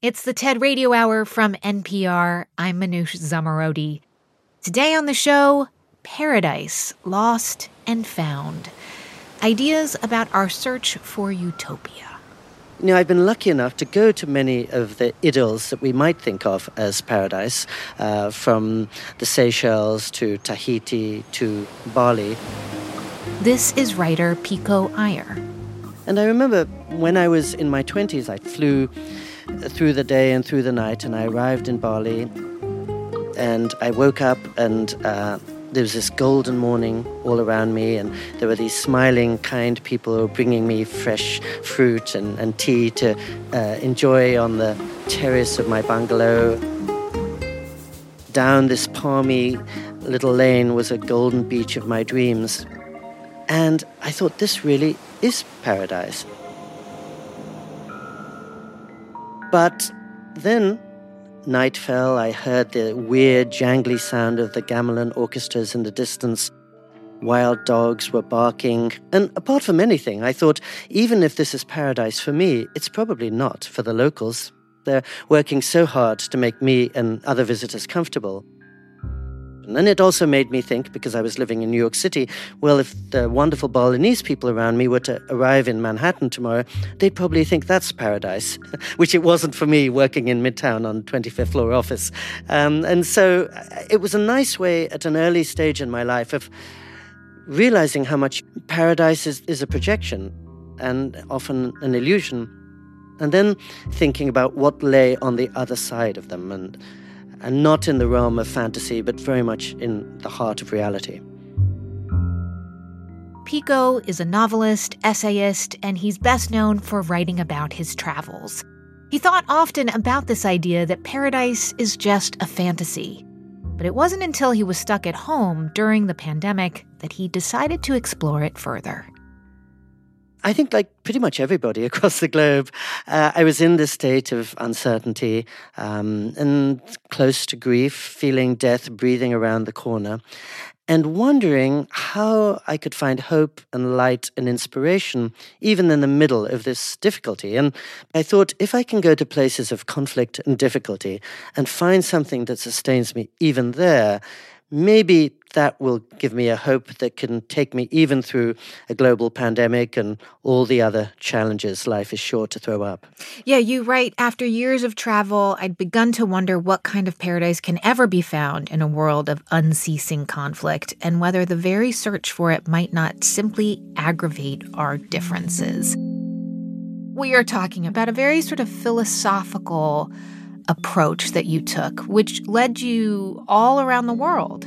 It's the TED Radio Hour from NPR. I'm Manoush Zomorodi. Today on the show, Paradise, Lost and Found. Ideas about our search for utopia. You know, I've been lucky enough to go to many of the idylls that we might think of as paradise, from the Seychelles to Tahiti to Bali. This is writer Pico Iyer. And I remember when I was in my 20s, I flew through the day and through the night, and I arrived in Bali, and I woke up, and there was this golden morning all around me, and there were these smiling, kind people who were bringing me fresh fruit and tea to enjoy on the terrace of my bungalow. Down this palmy little lane was a golden beach of my dreams. And I thought, this really is paradise. But then night fell, I heard the weird, jangly sound of the gamelan orchestras in the distance. Wild dogs were barking. And apart from anything, I thought, even if this is paradise for me, it's probably not for the locals. They're working so hard to make me and other visitors comfortable. And it also made me think, because I was living in New York City, well, if the wonderful Balinese people around me were to arrive in Manhattan tomorrow, they'd probably think that's paradise, which it wasn't for me working in Midtown on 25th floor office. And so it was a nice way at an early stage in my life of realizing how much paradise is a projection and often an illusion, and then thinking about what lay on the other side of them, and not in the realm of fantasy, but very much in the heart of reality. Pico is a novelist, essayist, and he's best known for writing about his travels. He thought often about this idea that paradise is just a fantasy. But it wasn't until he was stuck at home during the pandemic that he decided to explore it further. I think, like pretty much everybody across the globe, I was in this state of uncertainty and close to grief, feeling death breathing around the corner, and wondering how I could find hope and light and inspiration even in the middle of this difficulty. And I thought, if I can go to places of conflict and difficulty and find something that sustains me even there, maybe that will give me a hope that can take me even through a global pandemic and all the other challenges life is sure to throw up. Yeah, you write, after years of travel, I'd begun to wonder what kind of paradise can ever be found in a world of unceasing conflict, and whether the very search for it might not simply aggravate our differences. We are talking about a very sort of philosophical approach that you took, which led you all around the world.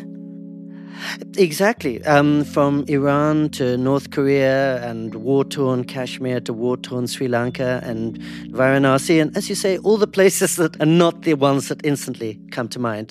Exactly. From Iran to North Korea and war-torn Kashmir to war-torn Sri Lanka and Varanasi. And as you say, all the places that are not the ones that instantly come to mind.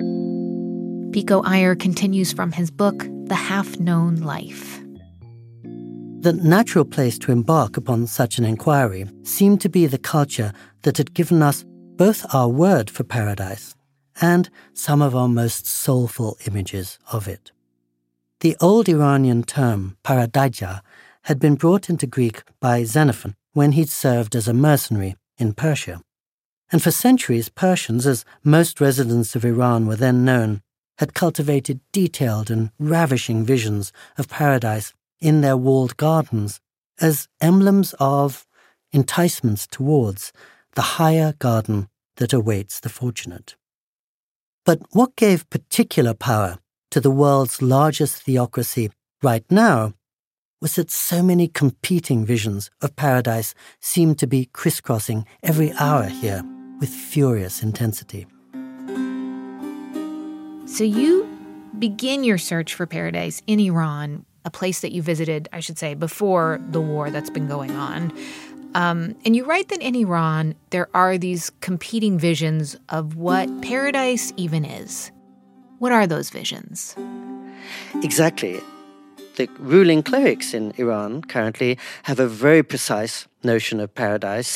Pico Iyer continues from his book, The Half-Known Life. The natural place to embark upon such an inquiry seemed to be the culture that had given us both our word for paradise and some of our most soulful images of it. The old Iranian term paradija had been brought into Greek by Xenophon when he'd served as a mercenary in Persia. And for centuries, Persians, as most residents of Iran were then known, had cultivated detailed and ravishing visions of paradise in their walled gardens as emblems of, enticements towards, the higher garden that awaits the fortunate. But what gave particular power to the world's largest theocracy right now was that so many competing visions of paradise seemed to be crisscrossing every hour here with furious intensity. So you begin your search for paradise in Iran, a place that you visited, I should say, before the war that's been going on. And you write that in Iran, there are these competing visions of what paradise even is. What are those visions? Exactly. The ruling clerics in Iran currently have a very precise notion of paradise.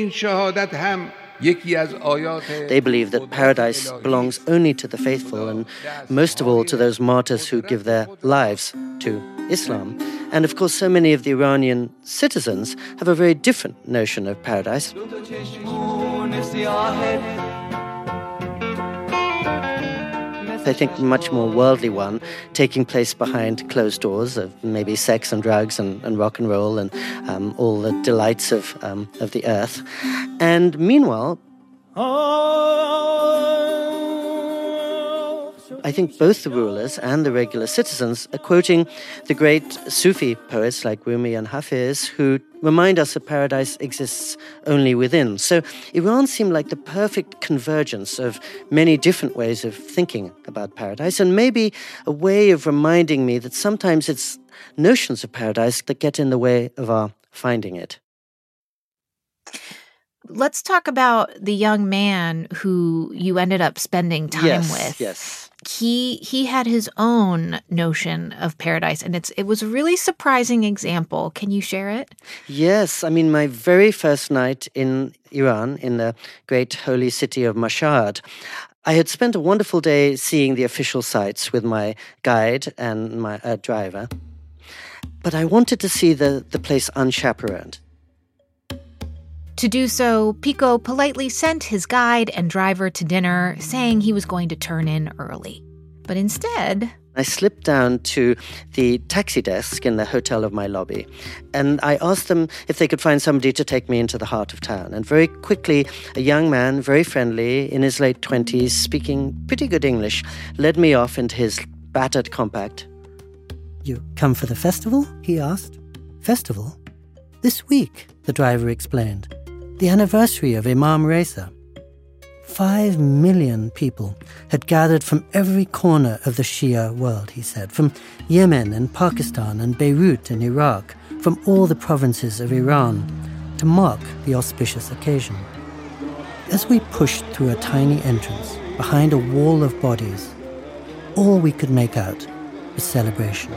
They believe that paradise belongs only to the faithful, and most of all to those martyrs who give their lives to Islam. And of course, so many of the Iranian citizens have a very different notion of paradise. I think a much more worldly one, taking place behind closed doors of maybe sex and drugs and rock and roll and all the delights of the earth. And meanwhile, I think both the rulers and the regular citizens are quoting the great Sufi poets like Rumi and Hafiz, who remind us that paradise exists only within. So Iran seemed like the perfect convergence of many different ways of thinking about paradise, and maybe a way of reminding me that sometimes it's notions of paradise that get in the way of our finding it. Let's talk about the young man who you ended up spending time with. Yes. He had his own notion of paradise, and it was a really surprising example. Can you share it? Yes. I mean, my very first night in Iran, in the great holy city of Mashhad, I had spent a wonderful day seeing the official sites with my guide and my driver. But I wanted to see the place unchaperoned. To do so, Pico politely sent his guide and driver to dinner, saying he was going to turn in early. But instead, I slipped down to the taxi desk in the hotel of my lobby, and I asked them if they could find somebody to take me into the heart of town. And very quickly, a young man, very friendly, in his late 20s, speaking pretty good English, led me off into his battered compact. "You come for the festival?" he asked. "Festival? This week," the driver explained. "The anniversary of Imam Reza." 5 million people had gathered from every corner of the Shia world, he said, from Yemen and Pakistan and Beirut and Iraq, from all the provinces of Iran, to mark the auspicious occasion. As we pushed through a tiny entrance behind a wall of bodies, all we could make out was celebration.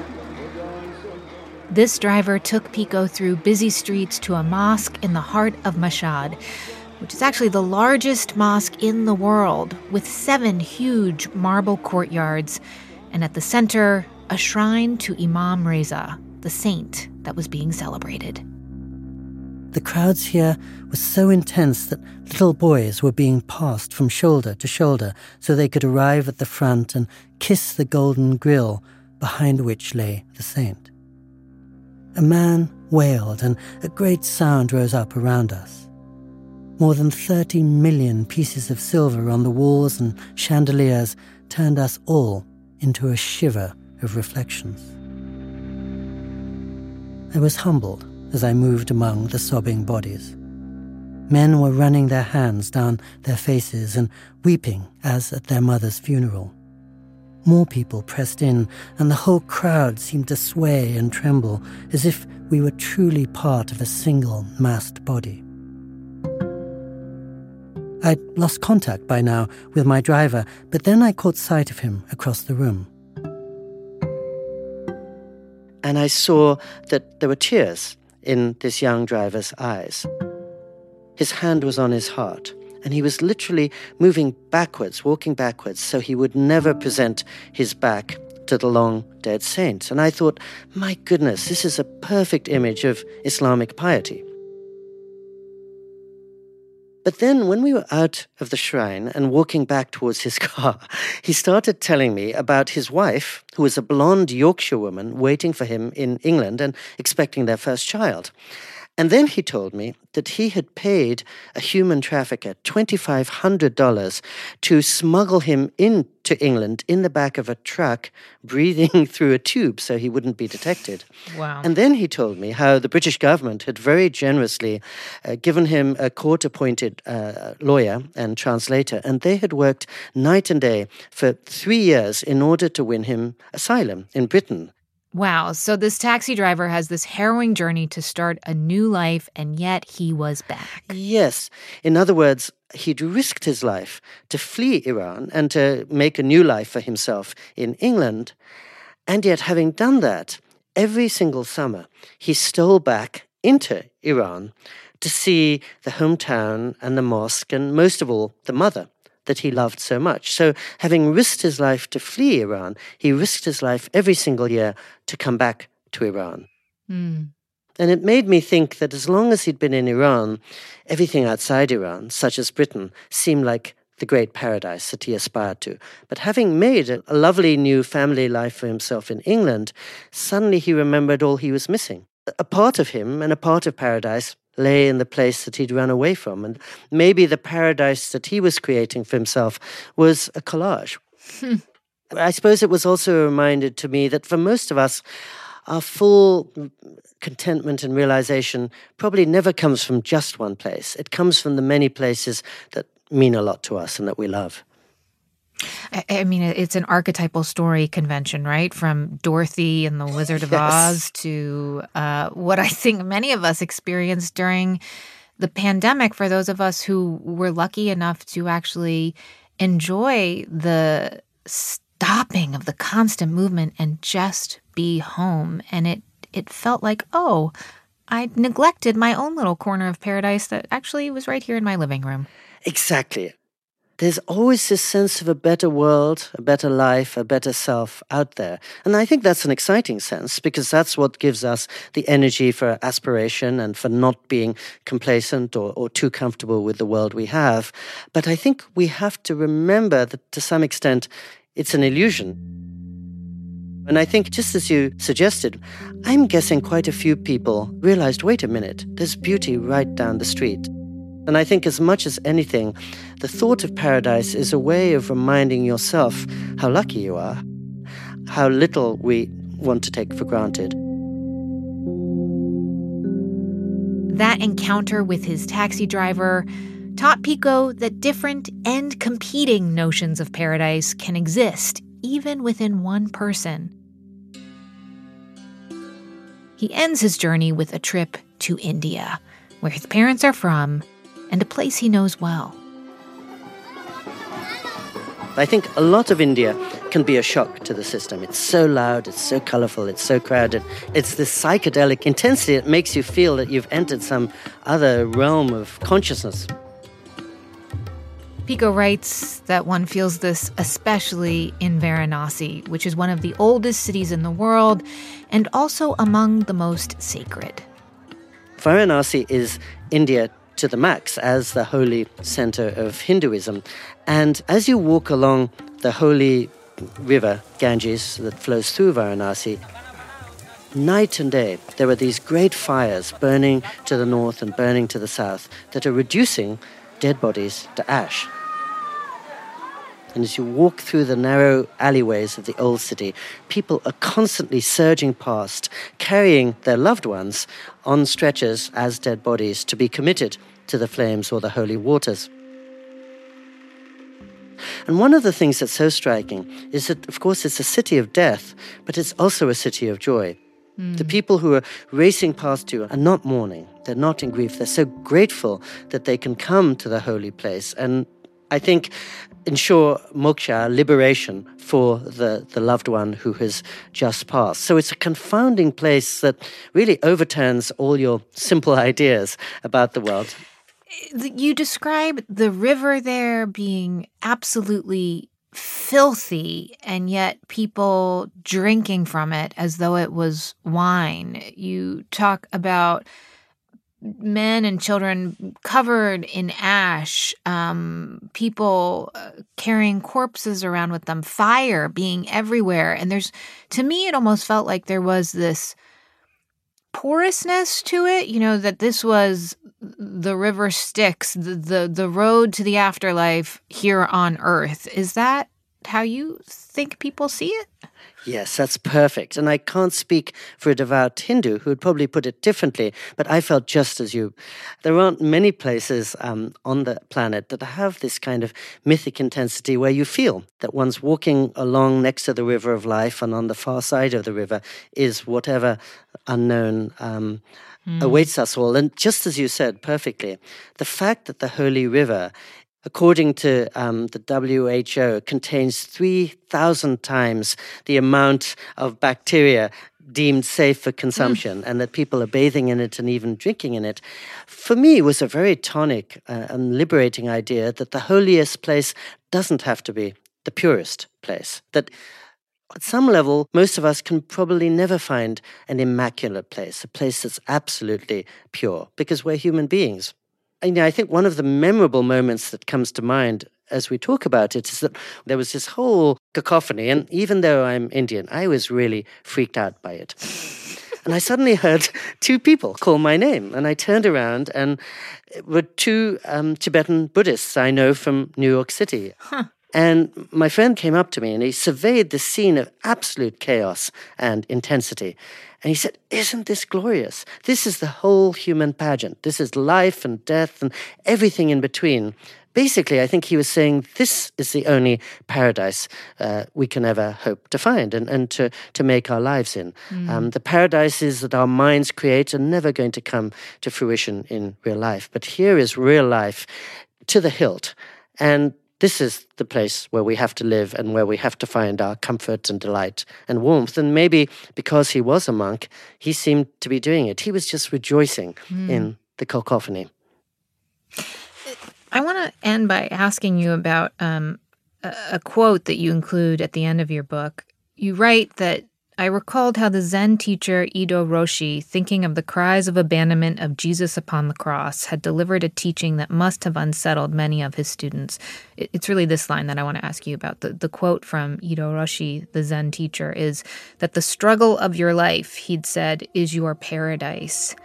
This driver took Pico through busy streets to a mosque in the heart of Mashhad, which is actually the largest mosque in the world, with 7 huge marble courtyards, and at the center, a shrine to Imam Reza, the saint that was being celebrated. The crowds here were so intense that little boys were being passed from shoulder to shoulder so they could arrive at the front and kiss the golden grill behind which lay the saint. A man wailed, and a great sound rose up around us. More than 30 million pieces of silver on the walls and chandeliers turned us all into a shiver of reflections. I was humbled as I moved among the sobbing bodies. Men were running their hands down their faces and weeping as at their mother's funeral. More people pressed in, and the whole crowd seemed to sway and tremble, as if we were truly part of a single massed body. I'd lost contact by now with my driver, but then I caught sight of him across the room. And I saw that there were tears in this young driver's eyes. His hand was on his heart, and he was literally moving backwards, walking backwards, so he would never present his back to the long-dead saint. And I thought, my goodness, this is a perfect image of Islamic piety. But then when we were out of the shrine and walking back towards his car, he started telling me about his wife, who was a blonde Yorkshire woman waiting for him in England and expecting their first child. And then he told me that he had paid a human trafficker $2,500 to smuggle him into England in the back of a truck, breathing through a tube so he wouldn't be detected. Wow. And then he told me how the British government had very generously given him a court-appointed lawyer and translator, and they had worked night and day for 3 years in order to win him asylum in Britain. Wow. So this taxi driver has this harrowing journey to start a new life, and yet he was back. Yes. In other words, he'd risked his life to flee Iran and to make a new life for himself in England. And yet, having done that, every single summer, he stole back into Iran to see the hometown and the mosque, and most of all, the mother that he loved so much. So having risked his life to flee Iran, he risked his life every single year to come back to Iran. And it made me think that as long as he'd been in Iran, everything outside Iran, such as Britain, seemed like the great paradise that he aspired to. But having made a lovely new family life for himself in England, suddenly he remembered all he was missing. A part of him and a part of paradise lay in the place that he'd run away from. And maybe the paradise that he was creating for himself was a collage. I suppose it was also a reminder to me that for most of us, our full contentment and realization probably never comes from just one place. It comes from the many places that mean a lot to us and that we love. I mean, it's an archetypal story convention, right? From Dorothy and the Wizard of Oz to what I think many of us experienced during the pandemic, for those of us who were lucky enough to actually enjoy the stopping of the constant movement and just be home. And it felt like, oh, I neglected my own little corner of paradise that actually was right here in my living room. Exactly. There's always this sense of a better world, a better life, a better self out there. And I think that's an exciting sense because that's what gives us the energy for aspiration and for not being complacent or too comfortable with the world we have. But I think we have to remember that to some extent it's an illusion. And I think, just as you suggested, I'm guessing quite a few people realized, wait a minute, there's beauty right down the street. And I think as much as anything, the thought of paradise is a way of reminding yourself how lucky you are, how little we want to take for granted. That encounter with his taxi driver taught Pico that different and competing notions of paradise can exist, even within one person. He ends his journey with a trip to India, where his parents are from, and a place he knows well. I think a lot of India can be a shock to the system. It's so loud, it's so colorful, it's so crowded. It's this psychedelic intensity that makes you feel that you've entered some other realm of consciousness. Pico writes that one feels this especially in Varanasi, which is one of the oldest cities in the world and also among the most sacred. Varanasi is India to the max as the holy center of Hinduism. And as you walk along the holy river, Ganges, that flows through Varanasi, night and day, there are these great fires burning to the north and burning to the south that are reducing dead bodies to ash. And as you walk through the narrow alleyways of the old city, people are constantly surging past, carrying their loved ones on stretchers as dead bodies to be committed to the flames or the holy waters. And one of the things that's so striking is that, of course, it's a city of death, but it's also a city of joy. The people who are racing past you are not mourning. They're not in grief. They're so grateful that they can come to the holy place and, I think, ensure moksha, liberation for the loved one who has just passed. So it's a confounding place that really overturns all your simple ideas about the world. You describe the river there being absolutely filthy, and yet people drinking from it as though it was wine. You talk about men and children covered in ash, people carrying corpses around with them, fire being everywhere. And to me, it almost felt like there was this porousness to it, that this was the river Styx, the road to the afterlife here on Earth. Is that how you think people see it? Yes, that's perfect. And I can't speak for a devout Hindu who would probably put it differently, but I felt just as you. There aren't many places on the planet that have this kind of mythic intensity where you feel that one's walking along next to the river of life, and on the far side of the river is whatever unknown awaits us all. And just as you said perfectly, the fact that the holy river, according to the WHO, contains 3,000 times the amount of bacteria deemed safe for consumption, and that people are bathing in it and even drinking in it, for me was a very tonic and liberating idea that the holiest place doesn't have to be the purest place. That At some level, most of us can probably never find an immaculate place, a place that's absolutely pure, because we're human beings. And I think one of the memorable moments that comes to mind as we talk about it is that there was this whole cacophony, and even though I'm Indian, I was really freaked out by it. And I suddenly heard two people call my name, and I turned around, and it were two Tibetan Buddhists I know from New York City. Huh. And my friend came up to me and he surveyed the scene of absolute chaos and intensity. And he said, "Isn't this glorious? This is the whole human pageant. This is life and death and everything in between." Basically, I think he was saying this is the only paradise we can ever hope to find and to make our lives in. The paradises that our minds create are never going to come to fruition in real life. But here is real life to the hilt. And this is the place where we have to live and where we have to find our comfort and delight and warmth. And maybe because he was a monk, he seemed to be doing it. He was just rejoicing in the cacophony. I want to end by asking you about a quote that you include at the end of your book. You write that, "I recalled how the Zen teacher Ido Roshi, thinking of the cries of abandonment of Jesus upon the cross, had delivered a teaching that must have unsettled many of his students." It's really this line that I want to ask you about. The quote from Ido Roshi, the Zen teacher, is that the struggle of your life, he'd said, is your paradise.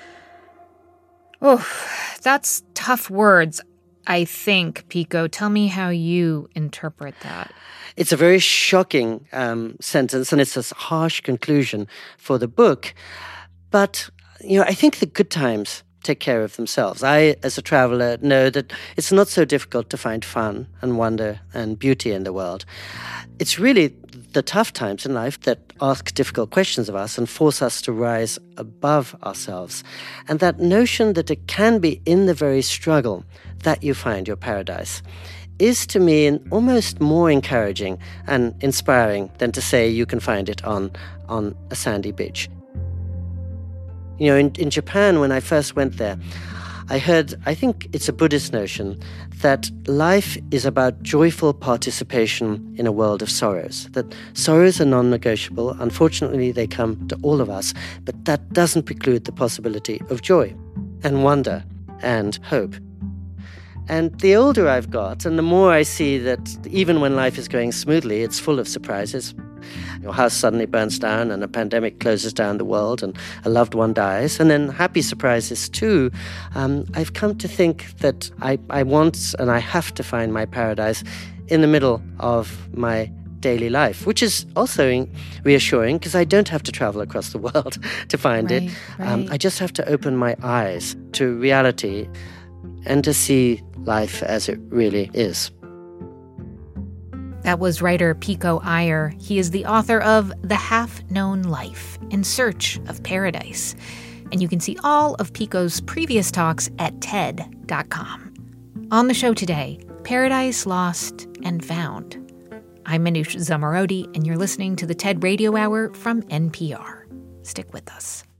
Oh, that's tough words, I think, Pico. Tell me how you interpret that. It's a very shocking sentence, and it's a harsh conclusion for the book. But, I think the good times take care of themselves. I, as a traveler, know that it's not so difficult to find fun and wonder and beauty in the world. It's really the tough times in life that ask difficult questions of us and force us to rise above ourselves. And that notion that it can be in the very struggle that you find your paradise is to me almost more encouraging and inspiring than to say you can find it on a sandy beach. In Japan, when I first went there, I think it's a Buddhist notion that life is about joyful participation in a world of sorrows, that sorrows are non-negotiable. Unfortunately, they come to all of us, but that doesn't preclude the possibility of joy and wonder and hope. And the older I've got, and the more I see that even when life is going smoothly, it's full of surprises. Your house suddenly burns down and a pandemic closes down the world and a loved one dies. And then happy surprises too. I've come to think that I want and I have to find my paradise in the middle of my daily life, which is also reassuring because I don't have to travel across the world to find it. Right. I just have to open my eyes to reality and to see life as it really is. That was writer Pico Iyer. He is the author of The Half-Known Life, In Search of Paradise. And you can see all of Pico's previous talks at TED.com. On the show today, Paradise Lost and Found. I'm Manoush Zomorodi, and you're listening to the TED Radio Hour from NPR. Stick with us.